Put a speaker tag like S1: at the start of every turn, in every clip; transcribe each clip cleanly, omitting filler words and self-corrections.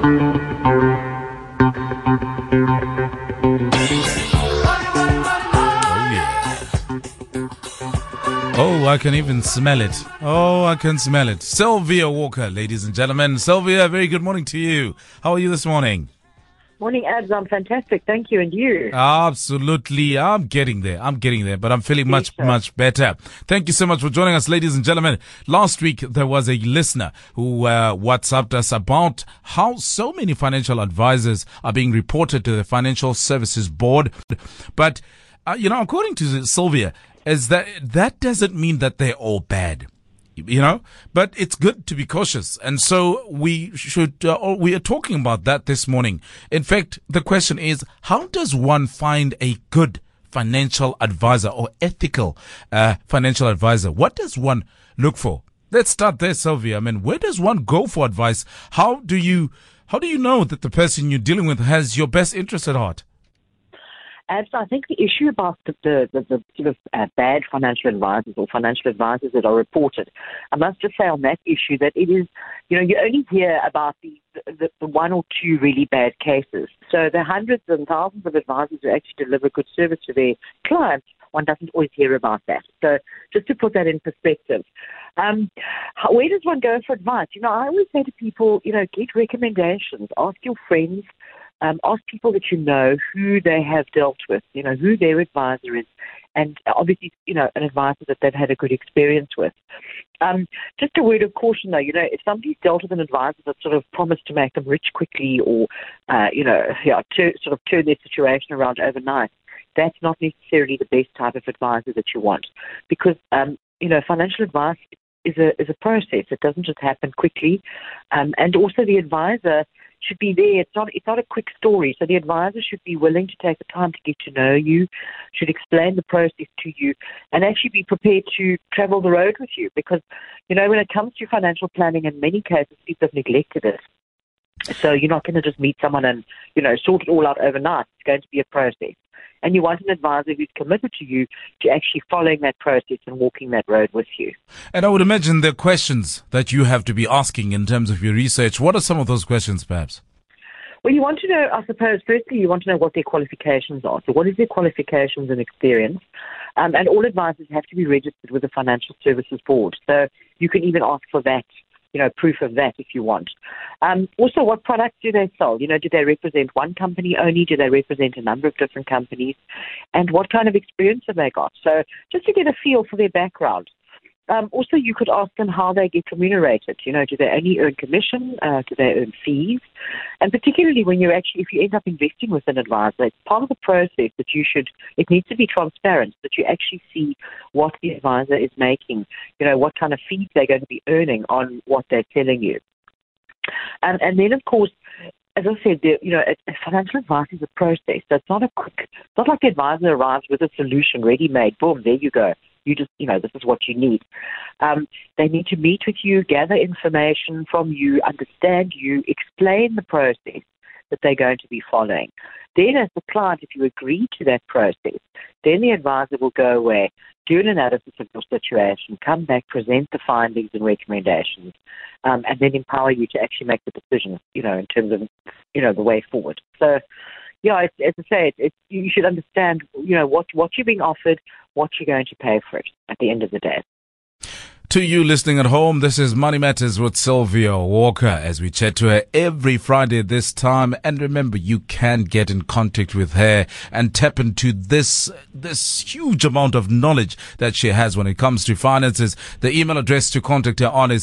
S1: Oh, I can even smell it. Oh, I can smell it. Sylvia Walker, ladies and gentlemen. Sylvia, very good morning to you. How are you this morning?
S2: Morning, Abs. I'm fantastic. Thank you. And you?
S1: Absolutely. I'm getting there, but I'm feeling much better. Thank you so much for joining us, ladies and gentlemen. Last week, there was a listener who WhatsApped us about how so many financial advisors are being reported to the Financial Services Board. But, according to Sylvia, is that doesn't mean that they're all bad. But it's good to be cautious. And so we are talking about that this morning. In fact, the question is, how does one find a good financial advisor or ethical financial advisor? What does one look for? Let's start there, Sylvia. I mean, where does one go for advice? How do you know that the person you're dealing with has your best interest at heart?
S2: And so I think the issue about the sort of bad financial advisors or financial advisors that are reported, I must just say on that issue that it is, you only hear about the one or two really bad cases. So the hundreds and thousands of advisors who actually deliver good service to their clients, one doesn't always hear about that. So just to put that in perspective, where does one go for advice? I always say to people, get recommendations, ask your friends, ask people that you know who they have dealt with, who their advisor is, and obviously, an advisor that they've had a good experience with. Just a word of caution, though, if somebody's dealt with an advisor that sort of promised to make them rich quickly or, sort of turn their situation around overnight, that's not necessarily the best type of advisor that you want, because, financial advice is a process. It doesn't just happen quickly, and also the advisor should be there. It's not a quick story. So the advisor should be willing to take the time to get to know you, should explain the process to you, and actually be prepared to travel the road with you. Because, when it comes to financial planning, in many cases, people have neglected it. So you're not going to just meet someone and, sort it all out overnight. It's going to be a process. And you want an advisor who's committed to you to actually following that process and walking that road with you.
S1: And I would imagine there are questions that you have to be asking in terms of your research. What are some of those questions, perhaps?
S2: Well, you want to know, I suppose, firstly, you want to know what their qualifications are. So what is their qualifications and experience? And all advisors have to be registered with the Financial Services Board. So you can even ask for that, proof of that if you want. Also, what products do they sell? Do they represent one company only? Do they represent a number of different companies? And what kind of experience have they got? So just to get a feel for their background. Also, you could ask them how they get remunerated. Do they only earn commission? Do they earn fees? And particularly if you end up investing with an advisor, it's part of the process that it needs to be transparent, that you actually see what the advisor is making, what kind of fees they're going to be earning on what they're telling you. And then, of course, as I said, financial advice is a process. So it's not like the advisor arrives with a solution ready-made. Boom, there you go. You just, this is what you need. They need to meet with you, gather information from you, understand you, explain the process that they're going to be following. Then as the client, if you agree to that process, then the advisor will go away, do an analysis of your situation, come back, present the findings and recommendations, and then empower you to actually make the decision, in terms of, the way forward. So, as I say, you should understand, what you're being offered, what you're going to pay for it at the end of the day.
S1: To you listening at home, this is Money Matters with Sylvia Walker as we chat to her every Friday at this time. And remember, you can get in contact with her and tap into this huge amount of knowledge that she has when it comes to finances. The email address to contact her on is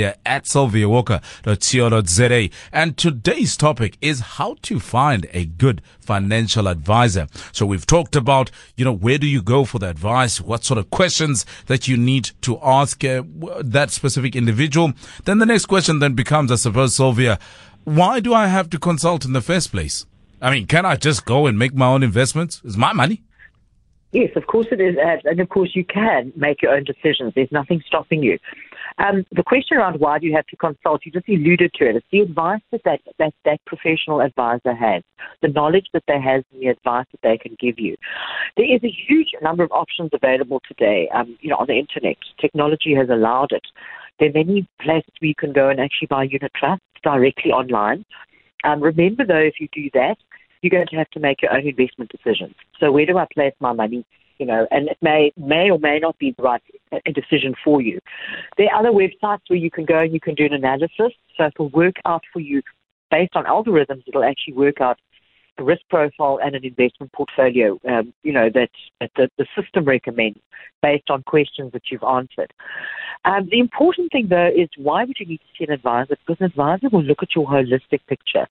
S1: sylvia@sylviawalker.co.za. And today's topic is how to find a good financial advisor. So we've talked about, where do you go for the advice? What sort of questions that you need to ask that specific individual. Then the next question then becomes, I suppose, Sylvia, why do I have to consult in the first place? I mean, can I just go and make my own investments? It's my money.
S2: Yes, of course it is, and of course you can make your own decisions. There's nothing stopping you. The question around why do you have to consult, you just alluded to it. It's the advice that professional advisor has, the knowledge that they have and the advice that they can give you. There is a huge number of options available today, on the internet. Technology has allowed it. There are many places where you can go and actually buy unit trusts directly online. Remember, though, if you do that, you're going to have to make your own investment decisions. So where do I place my money? And it may or may not be the right decision for you. There are other websites where you can go and you can do an analysis. So it will work out for you based on algorithms. It'll actually work out a risk profile and an investment portfolio, that the system recommends based on questions that you've answered. The important thing, though, is why would you need to see an advisor? Because an advisor will look at your holistic picture.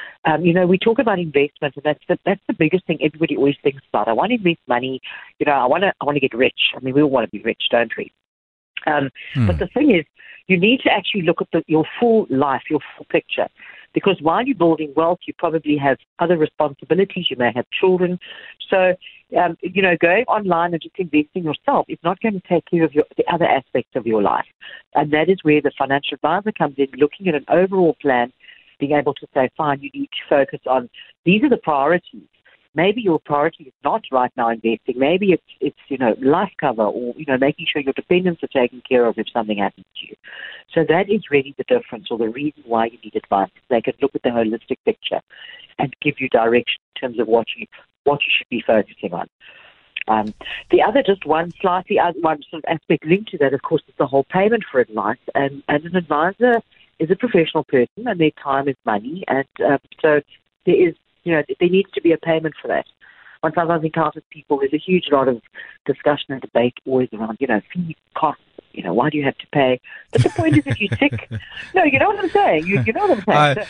S2: We talk about investment, and that's the biggest thing everybody always thinks about. I want to invest money. I want to get rich. I mean, we all want to be rich, don't we? But the thing is, you need to actually look at your full life, your full picture. Because while you're building wealth, you probably have other responsibilities. You may have children. So, going online and just investing yourself is not going to take care of the other aspects of your life. And that is where the financial advisor comes in, looking at an overall plan, being able to say, fine, you need to focus on, these are the priorities. Maybe your priority is not right now investing. Maybe it's life cover or, making sure your dependents are taken care of if something happens to you. So that is really the difference or the reason why you need advice. They can look at the holistic picture and give you direction in terms of what you should be focusing on. The other, just one sort of aspect linked to that, of course, is the whole payment for advice. And an advisor is a professional person and their time is money. And so there is, there needs to be a payment for that. Once I've encountered people, there's a huge lot of discussion and debate always around, fees, costs, why do you have to pay? But the point is, if you're sick, no, you know what I'm saying? You know what I'm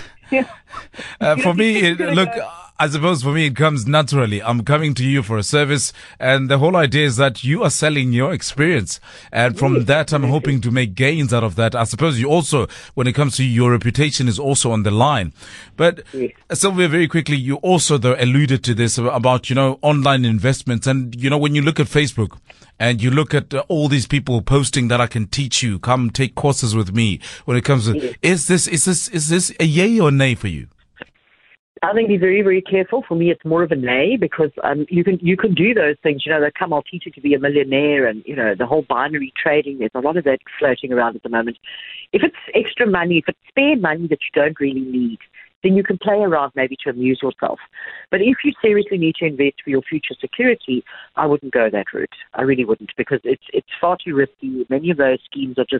S2: saying?
S1: For me, look, I suppose for me it comes naturally. I'm coming to you for a service, and the whole idea is that you are selling your experience. And from that, I'm hoping to make gains out of that. I suppose you also, when it comes to your reputation, is also on the line. But Sylvia, very quickly, you also, though, alluded to this about, online investments. And, when you look at Facebook, and you look at all these people posting that I can teach you, come take courses with me. When it comes to, is this a yay or nay for you?
S2: I think be very, very careful. For me, it's more of a nay because you can do those things. They come, I'll teach you to be a millionaire, and the whole binary trading. There's a lot of that floating around at the moment. If it's extra money, if it's spare money that you don't really need, then you can play around maybe to amuse yourself. But if you seriously need to invest for your future security, I wouldn't go that route. I really wouldn't, because it's far too risky. Many of those schemes are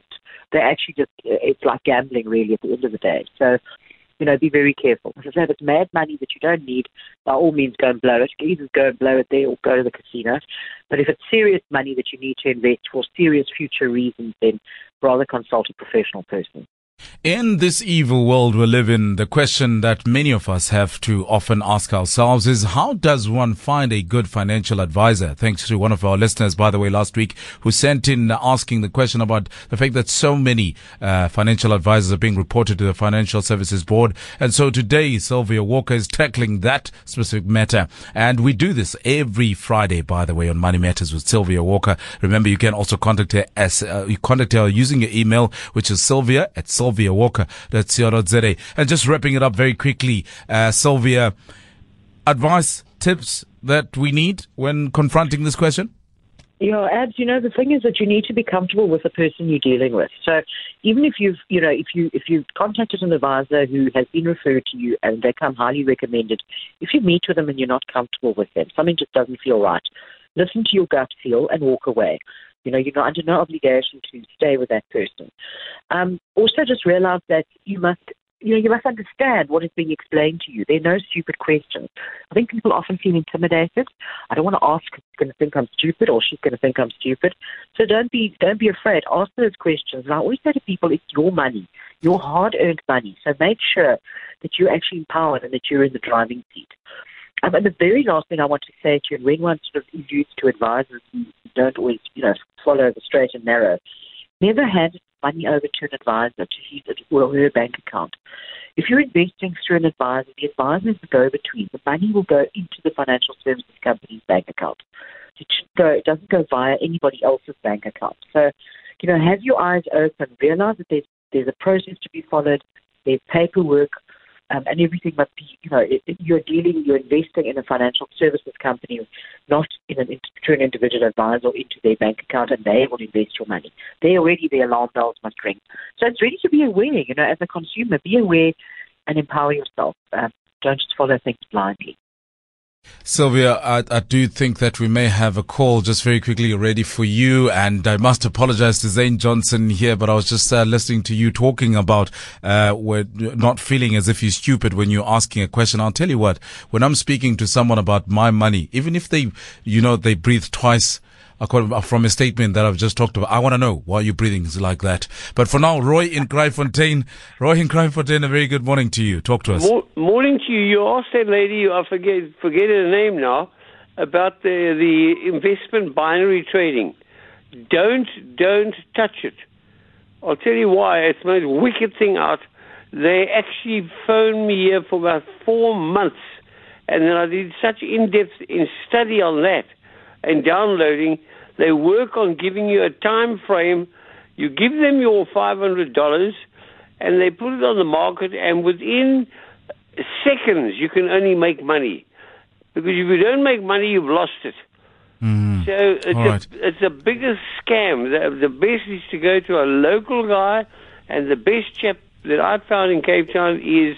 S2: it's like gambling really at the end of the day. So, be very careful. As I say, if it's mad money that you don't need, by all means go and blow it. Either go and blow it there or go to the casino. But if it's serious money that you need to invest for serious future reasons, then rather consult a professional person.
S1: In this evil world we live in, the question that many of us have to often ask ourselves is, how does one find a good financial advisor? Thanks to one of our listeners, by the way, last week, who sent in asking the question about the fact that so many financial advisors are being reported to the Financial Services Board. And so today, Sylvia Walker is tackling that specific matter. And we do this every Friday, by the way, on Money Matters with Sylvia Walker. Remember, you can also contact her using your email, which is sylvia@sylviawalker.co.za. And just wrapping it up very quickly, Sylvia, advice, tips that we need when confronting this question?
S2: Abs, the thing is that you need to be comfortable with the person you're dealing with. So even if you've contacted an advisor who has been referred to you and they come highly recommended, if you meet with them and you're not comfortable with them, something just doesn't feel right, listen to your gut feel and walk away. You're not under no obligation to stay with that person. Also, just realize that you must understand what is being explained to you. There are no stupid questions. I think people often feel intimidated. I don't want to ask, she's going to think I'm stupid, or she's going to think I'm stupid. So don't be afraid. Ask those questions. And I always say to people, it's your money, your hard-earned money. So make sure that you're actually empowered and that you're in the driving seat. And the very last thing I want to say to you, and when one sort of alludes to advisors who don't always, follow the straight and narrow, never hand money over to an advisor to his or her bank account. If you're investing through an advisor, the advisor is the go-between. The money will go into the financial services company's bank account. It doesn't go via anybody else's bank account. So, have your eyes open. Realize that there's a process to be followed. There's paperwork. And everything must be, you're investing in a financial services company, not through an individual advisor or into their bank account, and they will invest your money. The alarm bells must ring. So it's really to be aware, as a consumer, be aware and empower yourself. Don't just follow things blindly.
S1: Sylvia, I do think that we may have a call just very quickly ready for you, and I must apologize to Zane Johnson here, but I was just listening to you talking about we're not feeling as if you're stupid when you're asking a question. I'll tell you what, when I'm speaking to someone about my money, even if they breathe twice from a statement that I've just talked about, I want to know why you're breathing like that. But for now, Roy in Kraaifontein, a very good morning to you. Talk to us.
S3: Morning to you. You asked that lady, I forget her name now, about the investment binary trading. Don't touch it. I'll tell you why. It's the most wicked thing out. They actually phoned me here for about 4 months, and then I did such in-depth study on that and downloading. They work on giving you a time frame. You give them your $500 and they put it on the market, and within seconds you can only make money. Because if you don't make money, you've lost it. So it's a bigger scam. The best is to go to a local guy, and the best chap that I found in Cape Town is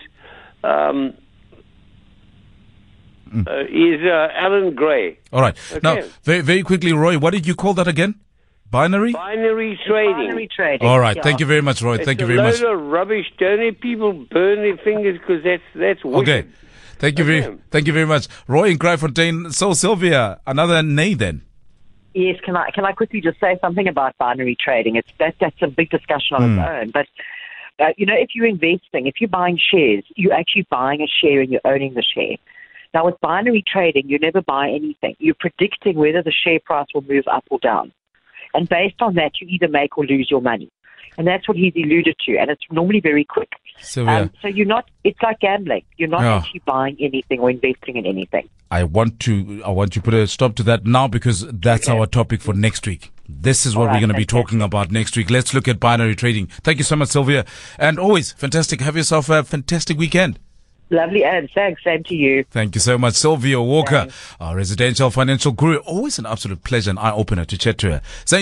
S3: Alan Gray.
S1: All right.
S3: Okay.
S1: Now, very, very quickly, Roy, what did you call that again? Binary?
S3: Binary trading.
S2: Binary trading.
S1: All right.
S2: Yeah.
S1: Thank you very much, Roy. Thank you very much.
S3: It's a load of rubbish. Don't let people burn their fingers, because that's wicked.
S1: Okay. Thank you very much. Roy in Kraaifontein. So, Sylvia, another nay then.
S2: Yes, can I quickly just say something about binary trading? That's a big discussion on its own. But if you're investing, if you're buying shares, you're actually buying a share and you're owning the share. Now, with binary trading, you never buy anything. You're predicting whether the share price will move up or down. And based on that, you either make or lose your money. And that's what he's alluded to. And it's normally very quick.
S1: Sylvia.
S2: So it's like gambling. You're not actually buying anything or investing in anything.
S1: I want to put a stop to that now, because that's our topic for next week. This is what we're going to be talking about next week. Let's look at binary trading. Thank you so much, Sylvia. And always fantastic. Have yourself a fantastic weekend.
S2: Lovely, Ed. Thanks. Same to you.
S1: Thank you so much, Sylvia Walker, our residential financial guru. Always an absolute pleasure and eye-opener to chat to her.